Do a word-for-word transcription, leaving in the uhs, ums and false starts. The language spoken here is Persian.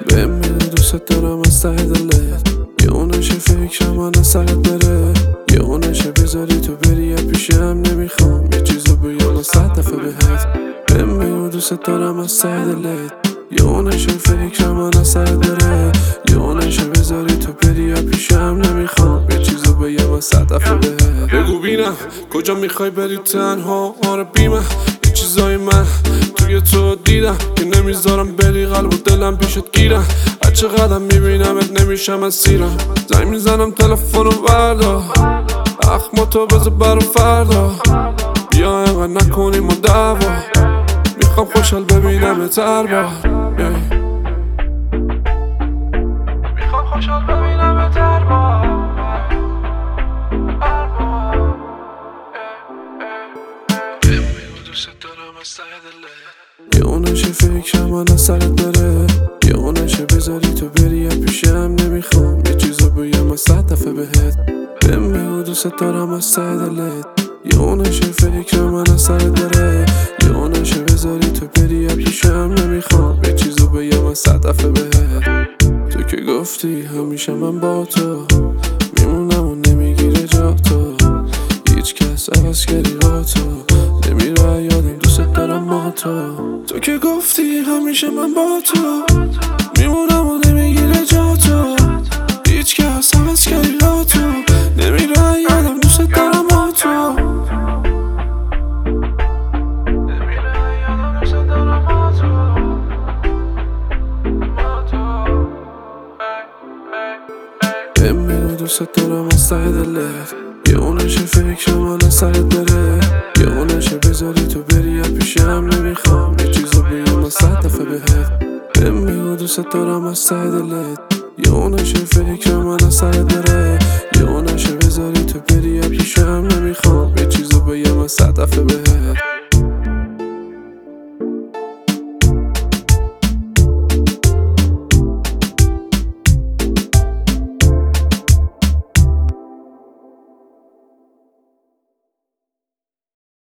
بهم میگو دوست دارم از ته دلت، یه اونشه فکرم من از سرت بره، یه اونشه بذاری تو بری یه پیشم. نمیخوام یه چیزو بگم از صد دفعه بهت. بهم میگو دوست دارم از ته دلت، یه اونشه فکرم من از سرت بره، یه اونشه بذاری تو بری یه پیشم. نمیخوام یه چیزو بگم از صد دفعه بهت. بگو بینم کجا میخوای بری تنها، آره بیمه یه چیزای من توی تو دیدم که نمیذارم بری، قلب و دلم پیشت گیرم. هرچه قدم میبینمت نمیشم از سیرم. زنگ میزنم تلفن رو بردار، اخما تو بذار برا فردا. بیا اینقدر نکنیم و دعوا، میخوام خوشحال ببینم تر بار. میخوام خوشحال ببینم تر بار. دوست دارم از ته دلت، یه اونشه فکرم من از سرت بره، یه اونشه بذاری تو بری یه پیشم. نمیخوام یه چیزو بگم از صد دفعه بهت. بهم میگو دوست دارم از ته دلت، یه اونشه فکرم من از سرت بره، یه اونشه بذاری تو بری یه پیشم. نمیخوام یه چیزو بگم از صد دفعه بهت. تو که گفتی همیشه من با تو میمونم و نمیگیره جا تو، هیچ کس عوض کردی با تو نمیره یادم دوست دارم ما تو. تو که گفتی همیشه من با تو میمونم و نمیگیره جا تو، هیچ کس عوض کردی با تو نمیره یادم دوست دارم ما تو. نمیره یادم دوست دارم ما تو. بهم میگو دوست دارم از ته دلت، یه اونشه فکر من از سرت بره، یه اونشه بذاری تو بری یه پیشم. نمیخوام یه چیزو بگم از صد دفعه بهت. بهم میگو دوست دارم از ته دلت، یه اونشه فکر من از سرت بره، یه اونشه بذاری تو بری یه پیشم. نمیخوام